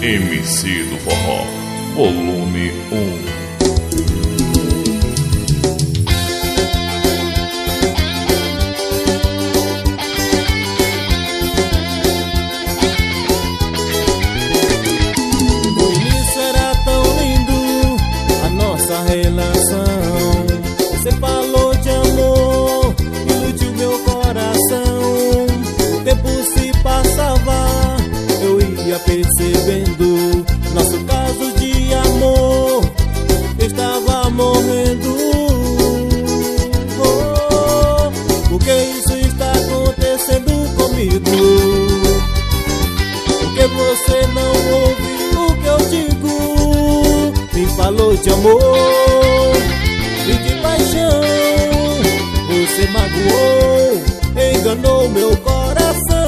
MC do Forró, volume 1. Você falou de amor, iludiu meu coração. O tempo se passava, eu ia percebendo. Nosso caso de amor estava morrendo. Oh, por que isso está acontecendo comigo? Por que você não ouve o que eu digo? Me falou de amor e de paixão, você magoou, enganou meu coração.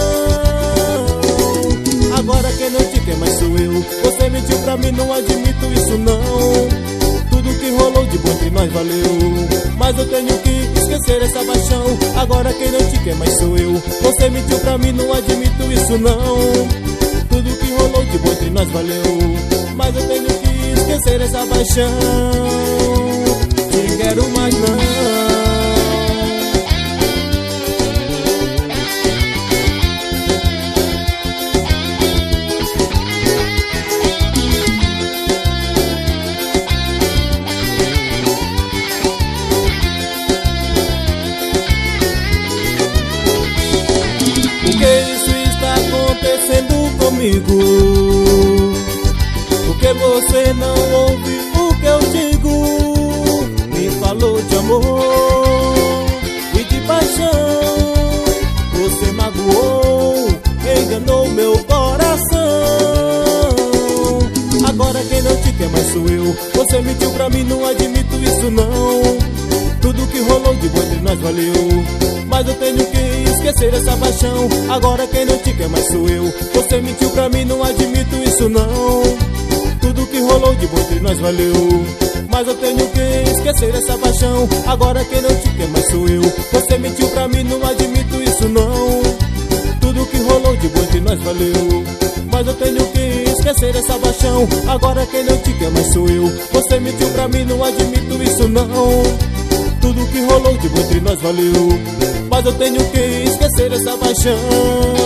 Agora quem não te quer mais sou eu. Você mentiu pra mim, não admito isso não. Tudo que rolou de bom entre nós valeu, mas eu tenho que esquecer essa paixão. Agora quem não te quer mais sou eu. Você mentiu pra mim, não admito isso não. Tudo que rolou de bom entre nós valeu, mas eu tenho que esquecer essa paixão. Te quero mais não. Por que isso está acontecendo comigo? Por que você não ouve o que eu digo? Me falou de amor e de paixão, você magoou, enganou meu coração. Agora quem não te quer mais sou eu. Você mentiu pra mim, não admito isso não. Tudo que rolou de bom entre nós valeu, mas eu tenho que esquecer essa paixão. Agora quem não te quer mais sou eu. Você mentiu pra mim, não admito isso não. Tudo que rolou de bom entre nós valeu, mas eu tenho que esquecer essa paixão. Agora quem não te quer mais sou eu. Você mentiu pra mim, não admito isso não. Tudo que rolou de bom entre nós valeu, mas eu tenho que esquecer essa paixão. Agora quem não te quer mais sou eu. Você mentiu pra mim, não admito isso não. Tudo que rolou de bom entre nós valeu, mas eu tenho que esquecer essa paixão.